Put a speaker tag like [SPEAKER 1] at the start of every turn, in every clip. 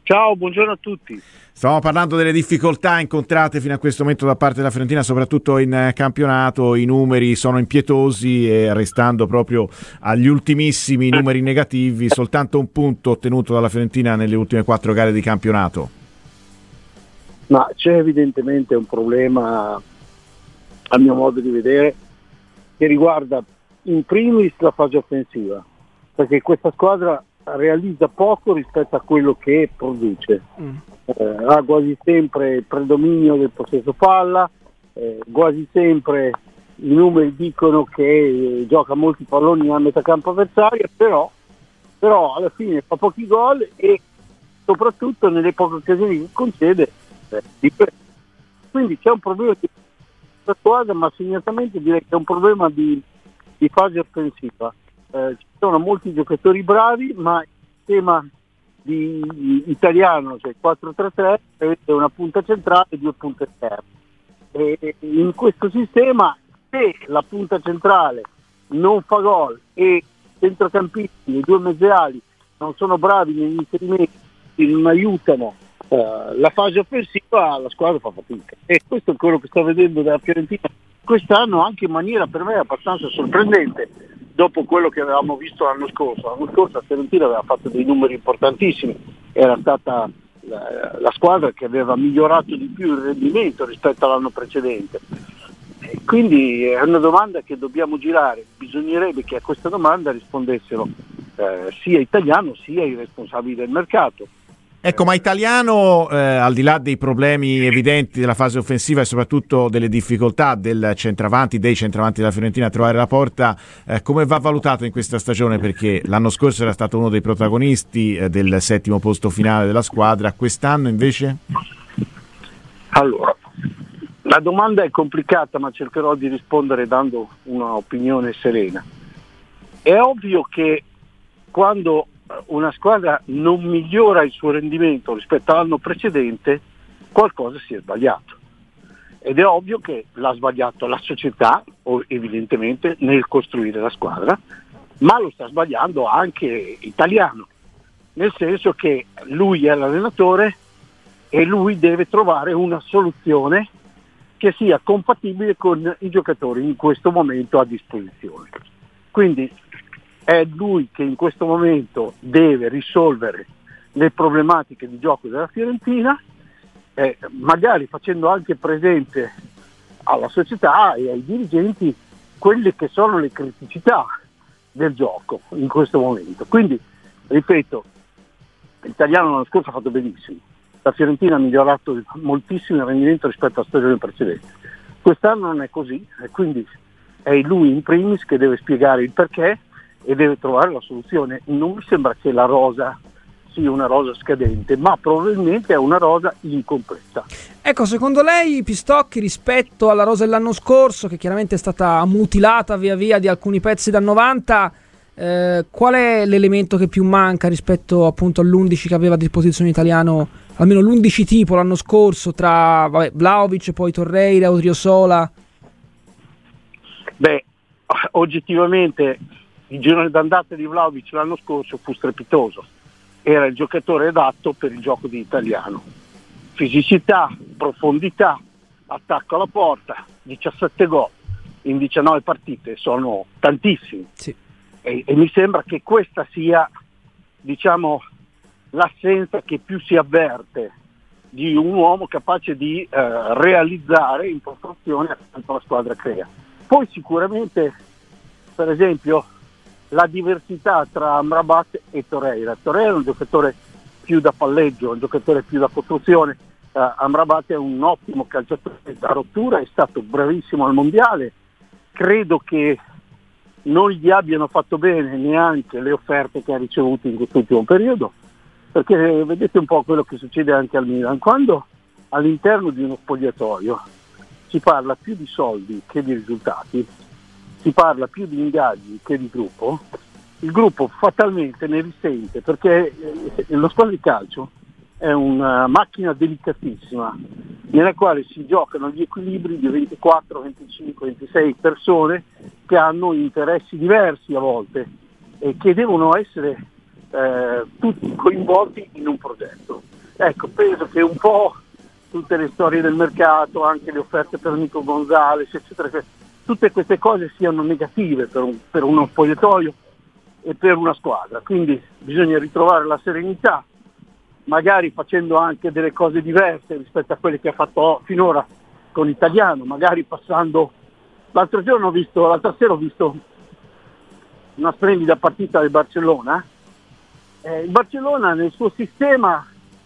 [SPEAKER 1] Ciao, buongiorno a tutti.
[SPEAKER 2] Stavamo parlando delle difficoltà incontrate fino a questo momento da parte della Fiorentina, soprattutto in campionato. I numeri sono impietosi e restando proprio agli ultimissimi numeri negativi, soltanto un punto ottenuto dalla Fiorentina nelle ultime 4 gare di campionato.
[SPEAKER 1] Ma c'è evidentemente un problema, a mio modo di vedere, che riguarda in primis la fase offensiva, perché questa squadra realizza poco rispetto a quello che produce. Ha quasi sempre il predominio del possesso palla, quasi sempre i numeri dicono che gioca molti palloni a metà campo avversaria, però alla fine fa pochi gol e soprattutto nelle poche occasioni che concede quindi c'è un problema di questa squadra, ma segnatamente direi che è un problema di fase offensiva. Ci sono molti giocatori bravi, ma il sistema italiano, cioè 4-3-3, prevede una punta centrale e 2 punte esterne. E in questo sistema, se la punta centrale non fa gol e i centrocampisti e i 2 mezziali non sono bravi negli inserimenti, non aiutano la fase offensiva, la squadra fa fatica. E questo è quello che sto vedendo dalla Fiorentina quest'anno, anche in maniera per me abbastanza sorprendente, dopo quello che avevamo visto l'anno scorso. L'anno scorso la Fiorentina aveva fatto dei numeri importantissimi, era stata la squadra che aveva migliorato di più il rendimento rispetto all'anno precedente. E quindi è una domanda che dobbiamo girare. Bisognerebbe che a questa domanda rispondessero sia Italiano sia i responsabili del mercato.
[SPEAKER 2] Ecco, ma Italiano, al di là dei problemi evidenti della fase offensiva e soprattutto delle difficoltà dei centravanti della Fiorentina a trovare la porta, come va valutato in questa stagione? Perché l'anno scorso era stato uno dei protagonisti del 7° posto finale della squadra, quest'anno invece?
[SPEAKER 1] Allora, la domanda è complicata, ma cercherò di rispondere dando un'opinione serena. È ovvio che quando una squadra non migliora il suo rendimento rispetto all'anno precedente, qualcosa si è sbagliato. Ed è ovvio che l'ha sbagliato la società, evidentemente, nel costruire la squadra, ma lo sta sbagliando anche Italiano, nel senso che lui è l'allenatore e lui deve trovare una soluzione che sia compatibile con i giocatori in questo momento a disposizione. Quindi è lui che in questo momento deve risolvere le problematiche di gioco della Fiorentina, magari facendo anche presente alla società e ai dirigenti quelle che sono le criticità del gioco in questo momento. Quindi, ripeto, l'Italiano l'anno scorso ha fatto benissimo, la Fiorentina ha migliorato moltissimo il rendimento rispetto alla stagione precedente. Quest'anno non è così, e quindi è lui in primis che deve spiegare il perché e deve trovare la soluzione. Non mi sembra che la rosa sia una rosa scadente, ma probabilmente è una rosa incompleta.
[SPEAKER 3] Ecco, secondo lei, Pistocchi, rispetto alla rosa dell'anno scorso, che chiaramente è stata mutilata via via di alcuni pezzi da 90, qual è l'elemento che più manca rispetto appunto all'11 che aveva a disposizione Italiano, almeno l'11 tipo l'anno scorso, tra Vlahovic, poi Torreira, Odriozola?
[SPEAKER 1] Beh, oggettivamente il girone d'andata di Vlahovic l'anno scorso fu strepitoso, era il giocatore adatto per il gioco di Italiano. Fisicità, profondità, attacco alla porta, 17 gol in 19 partite, sono tantissimi.
[SPEAKER 3] Sì.
[SPEAKER 1] E mi sembra che questa sia, diciamo, l'assenza che più si avverte di un uomo capace di realizzare in proporzione a quanto la squadra crea. Poi sicuramente, per esempio, la diversità tra Amrabat e Torreira. Torreira è un giocatore più da palleggio, un giocatore più da costruzione. Amrabat è un ottimo calciatore da rottura, è stato bravissimo al mondiale. Credo che non gli abbiano fatto bene neanche le offerte che ha ricevuto in quest'ultimo periodo, perché vedete un po' quello che succede anche al Milan. Quando all'interno di uno spogliatoio si parla più di soldi che di risultati, si parla più di ingaggi che di gruppo, il gruppo fatalmente ne risente, perché lo squadra di calcio è una macchina delicatissima nella quale si giocano gli equilibri di 24, 25, 26 persone che hanno interessi diversi a volte e che devono essere tutti coinvolti in un progetto. Ecco, penso che un po' tutte le storie del mercato, anche le offerte per Nico Gonzalez, eccetera, tutte queste cose siano negative per uno spogliatoio e per una squadra. Quindi bisogna ritrovare la serenità, magari facendo anche delle cose diverse rispetto a quelle che ha fatto finora con Italiano, magari passando. L'altra sera ho visto una splendida partita del Barcellona. Il Barcellona nel suo sistema,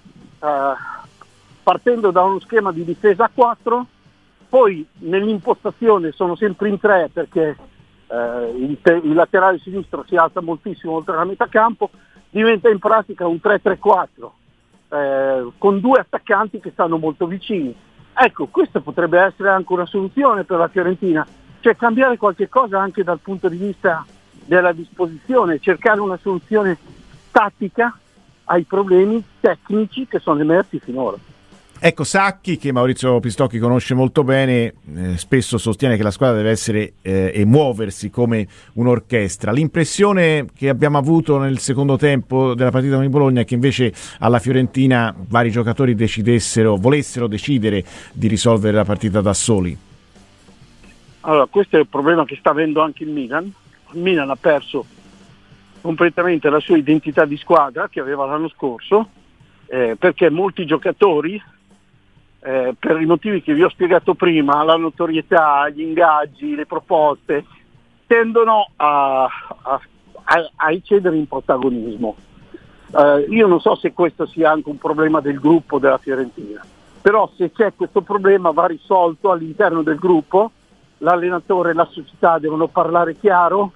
[SPEAKER 1] partendo da uno schema di difesa a 4, poi nell'impostazione sono sempre in 3 perché il laterale sinistro si alza moltissimo oltre la metà campo, diventa in pratica un 3-3-4 con 2 attaccanti che stanno molto vicini. Ecco, questa potrebbe essere anche una soluzione per la Fiorentina, cioè cambiare qualche cosa anche dal punto di vista della disposizione, cercare una soluzione tattica ai problemi tecnici che sono emersi finora.
[SPEAKER 2] Ecco, Sacchi, che Maurizio Pistocchi conosce molto bene, spesso sostiene che la squadra deve essere e muoversi come un'orchestra. L'impressione che abbiamo avuto nel secondo tempo della partita con il Bologna è che invece alla Fiorentina vari giocatori volessero decidere di risolvere la partita da soli.
[SPEAKER 1] Allora, questo è il problema che sta avendo anche il Milan. Il Milan ha perso completamente la sua identità di squadra che aveva l'anno scorso, perché molti giocatori, per i motivi che vi ho spiegato prima, la notorietà, gli ingaggi, le proposte, tendono a eccedere in protagonismo. Io non so se questo sia anche un problema del gruppo della Fiorentina, però se c'è questo problema va risolto all'interno del gruppo, l'allenatore e la società devono parlare chiaro,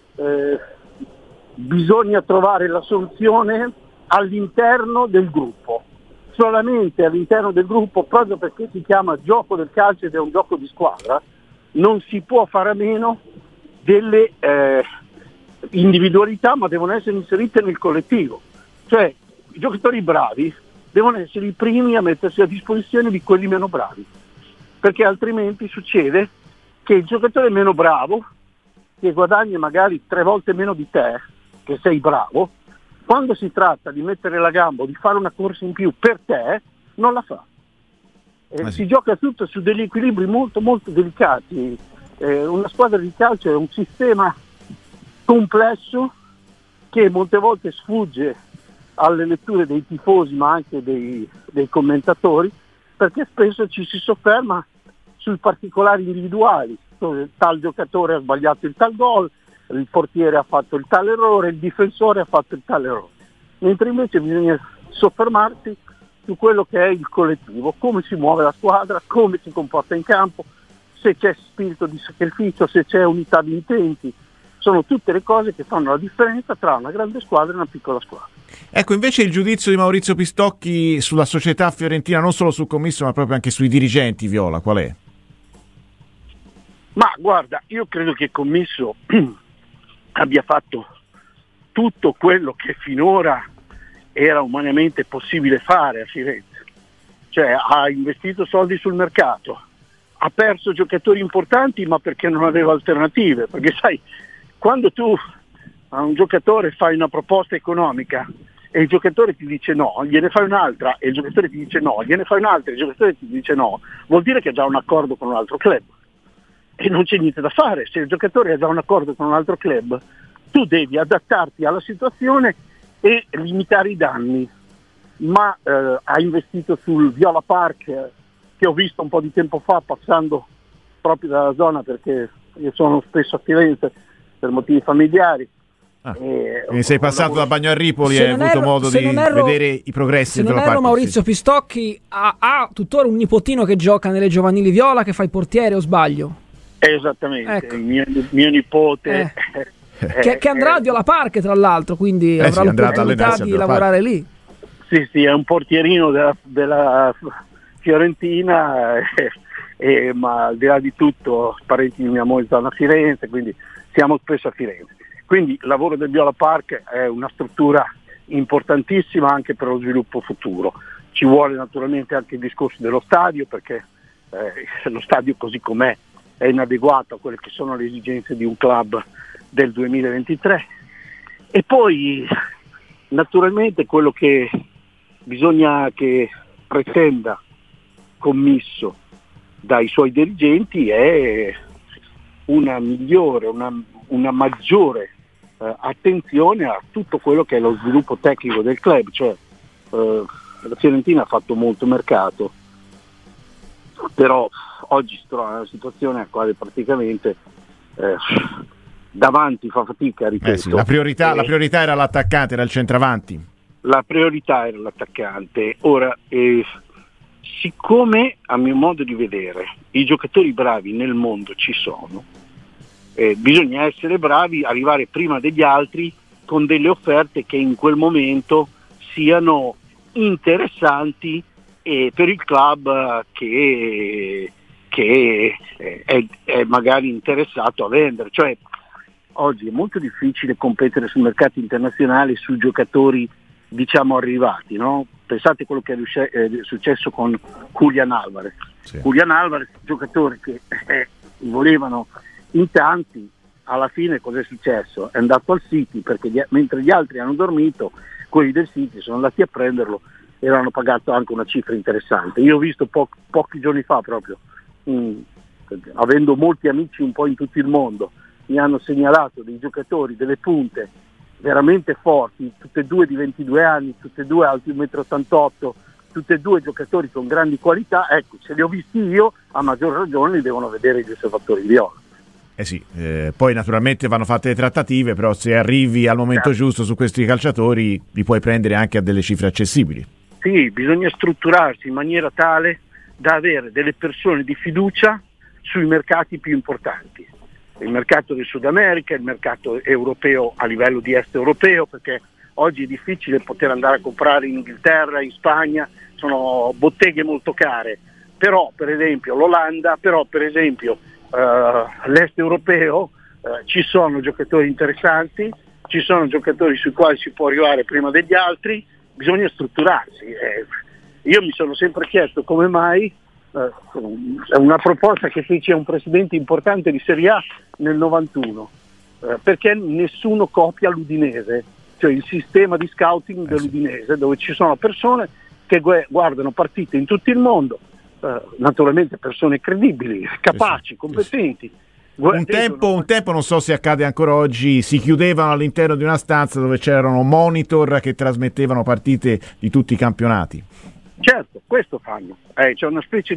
[SPEAKER 1] bisogna trovare la soluzione all'interno del gruppo, solamente all'interno del gruppo, proprio perché si chiama gioco del calcio ed è un gioco di squadra, non si può fare a meno delle individualità, ma devono essere inserite nel collettivo, cioè i giocatori bravi devono essere i primi a mettersi a disposizione di quelli meno bravi, perché altrimenti succede che il giocatore meno bravo, che guadagna magari 3 volte meno di te, che sei bravo, quando si tratta di mettere la gamba o di fare una corsa in più per te, non la fa. Si gioca tutto su degli equilibri molto molto delicati. Una squadra di calcio è un sistema complesso che molte volte sfugge alle letture dei tifosi ma anche dei commentatori, perché spesso ci si sofferma sui particolari individuali. Tal giocatore ha sbagliato il tal gol, il portiere ha fatto il tale errore, il difensore ha fatto il tale errore, mentre invece bisogna soffermarsi su quello che è il collettivo, come si muove la squadra, come si comporta in campo, se c'è spirito di sacrificio, se c'è unità di intenti. Sono tutte le cose che fanno la differenza tra una grande squadra e una piccola squadra.
[SPEAKER 2] Ecco, invece il giudizio di Maurizio Pistocchi sulla società fiorentina, non solo sul commisso ma proprio anche sui dirigenti viola, qual è?
[SPEAKER 1] Ma guarda, io credo che il commisso abbia fatto tutto quello che finora era umanamente possibile fare a Firenze, cioè ha investito soldi sul mercato, ha perso giocatori importanti ma perché non aveva alternative, perché sai, quando tu a un giocatore fai una proposta economica e il giocatore ti dice no, gliene fai un'altra e il giocatore ti dice no, gliene fai un'altra e il giocatore ti dice no, vuol dire che ha già un accordo con un altro club. E non c'è niente da fare, se il giocatore ha già un accordo con un altro club, tu devi adattarti alla situazione e limitare i danni. Ma ha investito sul Viola Park, che ho visto un po' di tempo fa passando proprio dalla zona, perché io sono spesso a Firenze per motivi familiari.
[SPEAKER 2] Quindi sei passato da Bagnarripoli e hai avuto modo di vedere i progressi.
[SPEAKER 3] Se non erro, Maurizio Pistocchi ha tuttora un nipotino che gioca nelle giovanili viola, che fa il portiere, o sbaglio?
[SPEAKER 1] Esattamente,
[SPEAKER 3] ecco.
[SPEAKER 1] Il mio nipote
[SPEAKER 3] che andrà a Viola Park, tra l'altro, quindi avrà l'opportunità di lavorare lì.
[SPEAKER 1] Sì, è un portierino della Fiorentina, ma al di là di tutto parenti di mia moglie stanno a Firenze, quindi siamo spesso a Firenze. Quindi il lavoro del Viola Park è una struttura importantissima anche per lo sviluppo futuro. Ci vuole naturalmente anche il discorso dello stadio, perché lo stadio così com'è è inadeguato a quelle che sono le esigenze di un club del 2023. E poi Naturalmente quello che bisogna che pretenda Commisso dai suoi dirigenti è una migliore, una maggiore attenzione a tutto quello che è lo sviluppo tecnico del club, cioè la Fiorentina ha fatto molto mercato, però oggi si trova in una situazione nella quale praticamente davanti fa fatica, ripeto.
[SPEAKER 2] Sì, la priorità era l'attaccante, era il centravanti.
[SPEAKER 1] La priorità era l'attaccante. Ora, siccome a mio modo di vedere i giocatori bravi nel mondo ci sono, bisogna essere bravi, arrivare prima degli altri con delle offerte che in quel momento siano interessanti per il club che è magari interessato a vendere. Cioè, oggi è molto difficile competere sul mercato internazionale su giocatori, diciamo, arrivati, no? Pensate a quello che è successo con Julián Álvarez.
[SPEAKER 2] Sì.
[SPEAKER 1] Julián Álvarez, giocatore che volevano in tanti, alla fine cosa è successo? È andato al City perché mentre gli altri hanno dormito, quelli del City sono andati a prenderlo e hanno pagato anche una cifra interessante. Io ho visto pochi giorni fa proprio, avendo molti amici un po' in tutto il mondo, mi hanno segnalato dei giocatori, delle punte veramente forti, tutte e due di 22 anni, tutte e due alti 1,88 m, tutte e due giocatori con grandi qualità. Ecco, se li ho visti io, a maggior ragione li devono vedere gli osservatori viola.
[SPEAKER 2] Sì, poi naturalmente vanno fatte le trattative, però se arrivi al momento giusto su questi calciatori li puoi prendere anche a delle cifre accessibili.
[SPEAKER 1] Sì, bisogna strutturarsi in maniera tale da avere delle persone di fiducia sui mercati più importanti. Il mercato del Sud America, il mercato europeo a livello di est europeo, perché oggi è difficile poter andare a comprare in Inghilterra, in Spagna, sono botteghe molto care, però per esempio l'Olanda, però per esempio l'est europeo ci sono giocatori interessanti, ci sono giocatori sui quali si può arrivare prima degli altri, bisogna strutturarsi. Io mi sono sempre chiesto come mai è una proposta che fece un presidente importante di Serie A nel 91, perché nessuno copia l'Udinese, cioè il sistema di scouting dell'Udinese, dove ci sono persone che guardano partite in tutto il mondo, naturalmente persone credibili, capaci, competenti.
[SPEAKER 2] Un tempo, non so se accade ancora oggi, si chiudevano all'interno di una stanza dove c'erano monitor che trasmettevano partite di tutti i campionati.
[SPEAKER 1] Certo, questo fanno. C'è una specie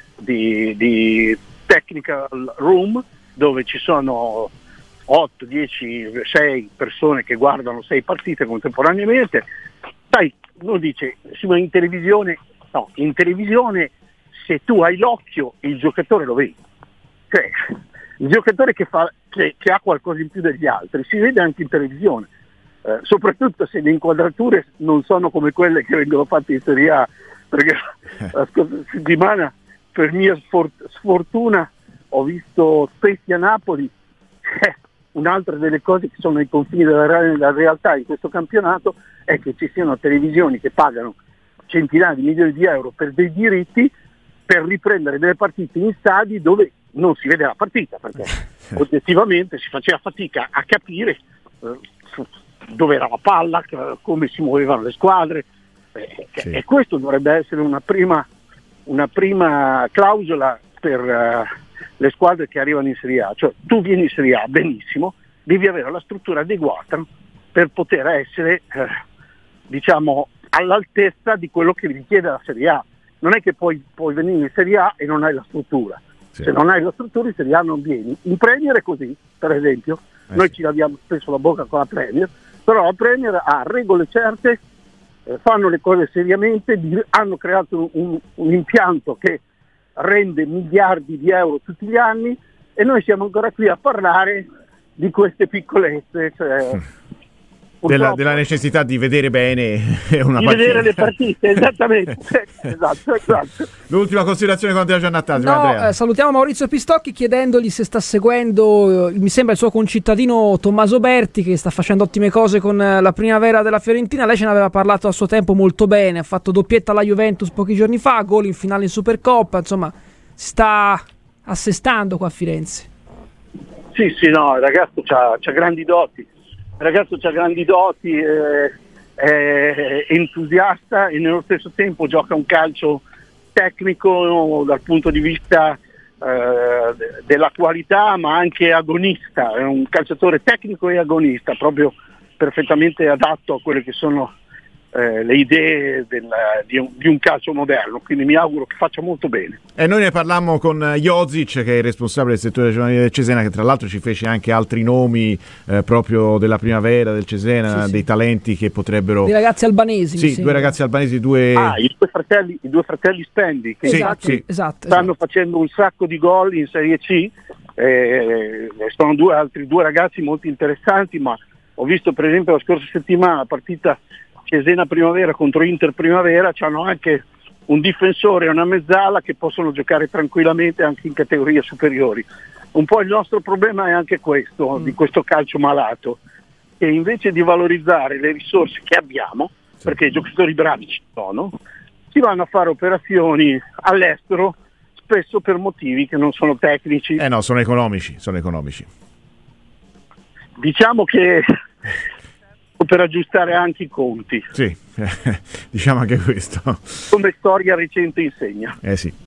[SPEAKER 1] di technical room dove ci sono 8, 10, 6 persone che guardano 6 partite contemporaneamente. Sai, uno dice, in televisione, no, in televisione se tu hai l'occhio il giocatore lo vedi. Cioè, il giocatore che ha qualcosa in più degli altri si vede anche in televisione, soprattutto se le inquadrature non sono come quelle che vengono fatte in Serie A, perché la scorsa settimana per mia sfortuna ho visto Spezia-Napoli. Un'altra delle cose che sono ai confini della realtà in questo campionato è che ci siano televisioni che pagano centinaia di milioni di euro per dei diritti per riprendere delle partite in stadi dove non si vede la partita, perché oggettivamente si faceva fatica a capire dove era la palla, come si muovevano le squadre, e questo dovrebbe essere una prima clausola per le squadre che arrivano in Serie A. Cioè, tu vieni in Serie A, benissimo, devi avere la struttura adeguata per poter essere diciamo all'altezza di quello che richiede la Serie A. Non è che puoi venire in Serie A e non hai la struttura. Se non hai la struttura in Serie A non vieni. In Premier è così, per esempio, noi ci laviamo spesso la bocca con la Premier, però la Premier ha regole certe, fanno le cose seriamente, hanno creato un impianto che rende miliardi di euro tutti gli anni e noi siamo ancora qui a parlare di queste piccolezze. Cioè,
[SPEAKER 2] della necessità di vedere bene una
[SPEAKER 1] di
[SPEAKER 2] partita.
[SPEAKER 1] Vedere le partite, esattamente. esatto.
[SPEAKER 2] L'ultima considerazione con Andrea Giannattasio.
[SPEAKER 3] No, salutiamo Maurizio Pistocchi chiedendogli se sta seguendo, mi sembra, il suo concittadino Tommaso Berti, che sta facendo ottime cose con la primavera della Fiorentina. Lei ce ne aveva parlato a suo tempo molto bene, ha fatto doppietta alla Juventus pochi giorni fa, gol in finale in Supercoppa, insomma si sta assestando qua a Firenze. Sì,
[SPEAKER 1] no, il ragazzo c'ha grandi doti. è entusiasta e nello stesso tempo gioca un calcio tecnico dal punto di vista della qualità, ma anche agonista. È un calciatore tecnico e agonista, proprio perfettamente adatto a quelle che sono le idee di un calcio moderno, quindi mi auguro che faccia molto bene.
[SPEAKER 2] E noi ne parlammo con Jozic, che è il responsabile del settore giovanile del Cesena, che tra l'altro ci fece anche altri nomi proprio della primavera del Cesena, dei talenti che potrebbero...
[SPEAKER 3] Dei ragazzi albanesi.
[SPEAKER 2] Sì, due ragazzi albanesi, i due
[SPEAKER 1] fratelli Spendi, che
[SPEAKER 3] esatto.
[SPEAKER 1] stanno facendo un sacco di gol in Serie C. Sono altri due ragazzi molto interessanti, ma ho visto per esempio la scorsa settimana la partita Cesena Primavera contro Inter Primavera, c'hanno anche un difensore e una mezzala che possono giocare tranquillamente anche in categorie superiori. Un po' il nostro problema è anche questo, di questo calcio malato, che invece di valorizzare le risorse che abbiamo, perché i giocatori bravi ci sono, si vanno a fare operazioni all'estero, spesso per motivi che non sono tecnici.
[SPEAKER 2] No, sono economici.
[SPEAKER 1] Diciamo che per aggiustare anche i conti.
[SPEAKER 2] Sì, diciamo anche questo.
[SPEAKER 1] Come storia recente insegna.
[SPEAKER 2] Sì.